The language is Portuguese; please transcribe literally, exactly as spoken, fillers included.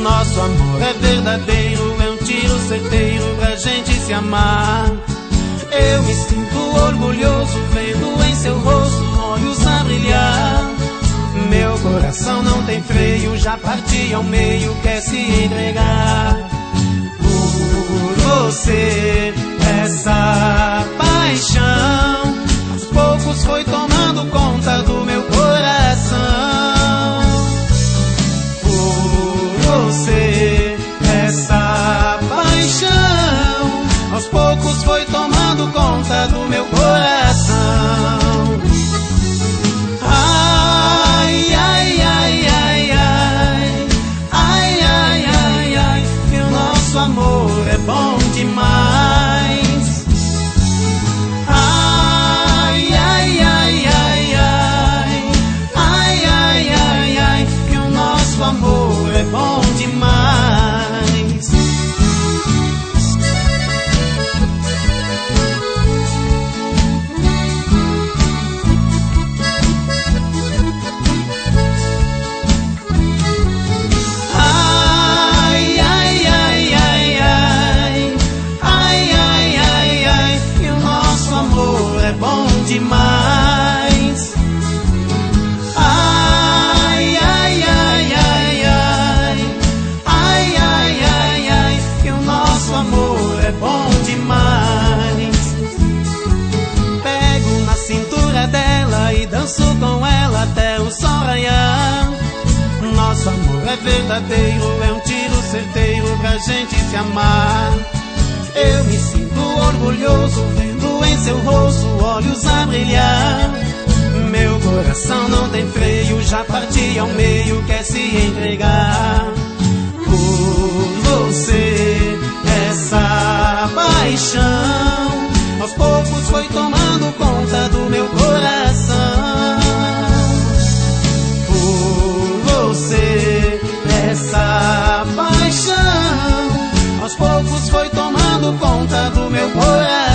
nosso amor é verdadeiro, é um tiro certeiro pra gente se amar. Eu me sinto orgulhoso vendo em seu rosto olhos a brilhar. Meu coração não tem freio, já parti ao meio, quer se entregar. Por você, essa paixão aos poucos foi tomando conta do meu coração. Por você, essa paixão aos poucos foi tomando conta do meu coração. Ai, ai, ai, ai, ai, ai, ai, ai, ai, que o nosso amor é bom demais. Ai, ai, ai, ai, ai, ai, ai, ai, ai, que o nosso amor é bom demais. Demais. Ai, ai, ai, ai, ai, ai, ai, ai, ai, que o nosso amor é bom demais. Pego na cintura dela e danço com ela até o sol raiar. Nosso amor é verdadeiro, é um tiro certeiro pra gente se amar. Eu me sinto orgulhoso vendo em seu rosto olhos a brilhar. Meu coração não tem freio, já parti ao meio, quer se entregar. Por você, essa paixão aos poucos foi tomando conta do meu coração. Por você, essa paixão aos poucos foi tomando conta do meu coração.